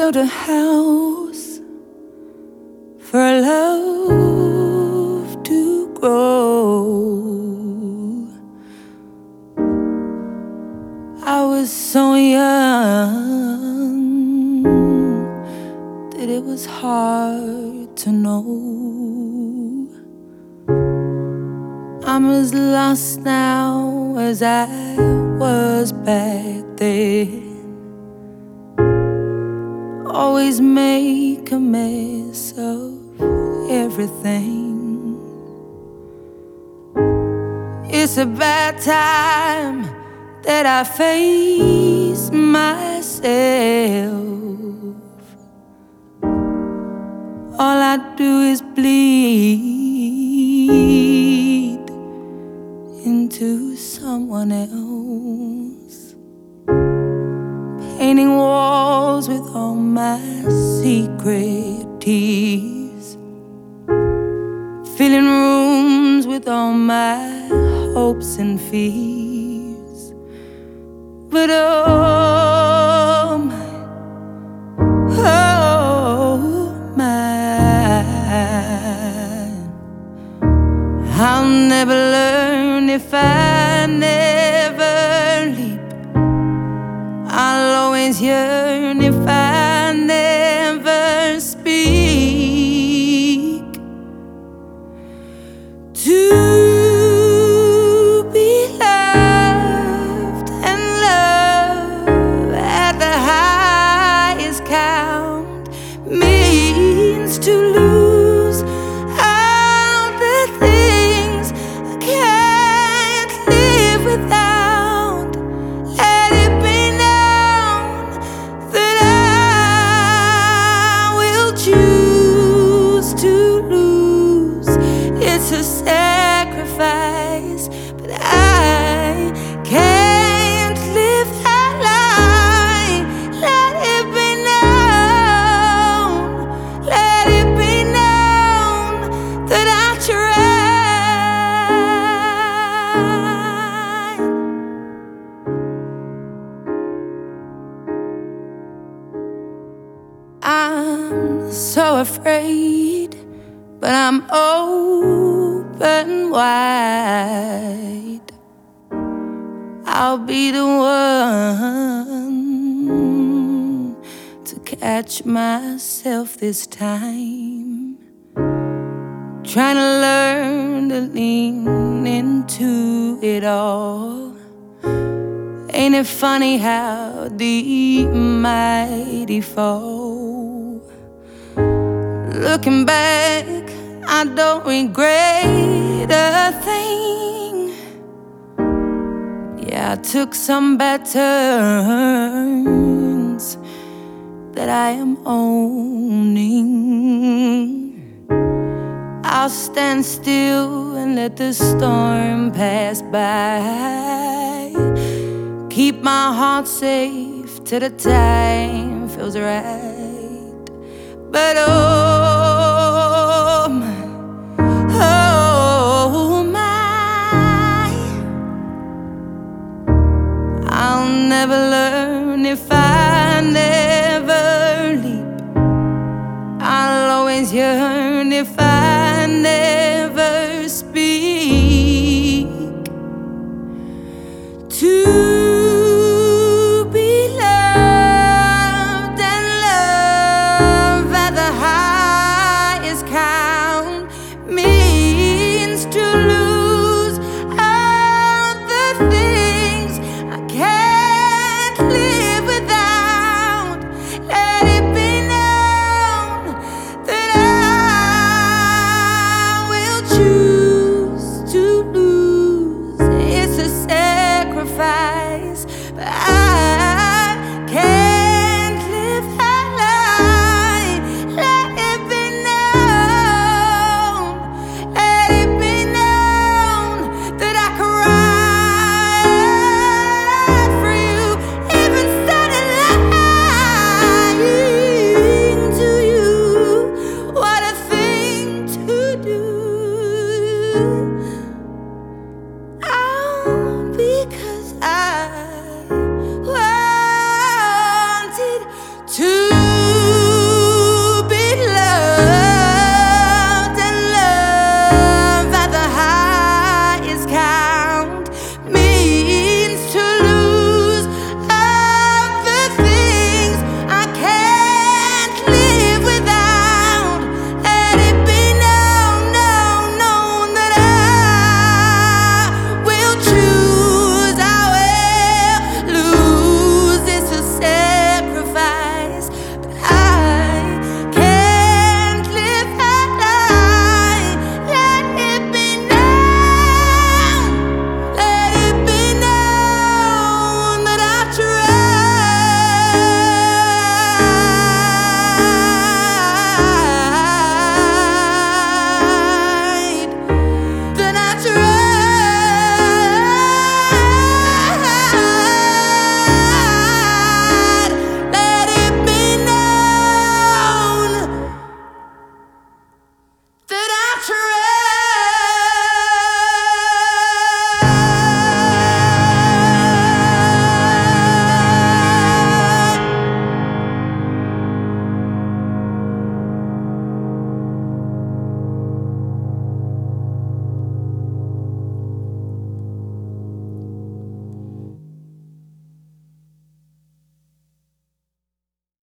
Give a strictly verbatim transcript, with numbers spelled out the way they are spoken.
built a house for love to grow. I was so young that it was hard to know. I'm as lost now as I was back then. Always make a mess of everything. It's a bad time that I face myself. All I do is bleed into someone else, painting walls with all my secret tears, filling rooms with all my hopes and fears. But oh my, oh my, I'll never learn if I never leap. I'll always yearn if I never speak. To be loved and love at the highest count means to lose all the things I can't live without. Let it be known that I will choose to lose. It's a sacrifice, but I can't live that lie. Let it be known, let it be known that I tried. I'm so afraid, but I'm open wide. I'll be the one to catch myself this time, trying to learn to lean into it all. Ain't it funny how deep mighty fall? Looking back, I don't regret a thing. Yeah, I took some bad turns that I am owning. I'll stand still and let the storm pass by. Keep my heart safe till the time feels right. But oh my, oh my, I'll never learn if I never leap. I'll always yearn if I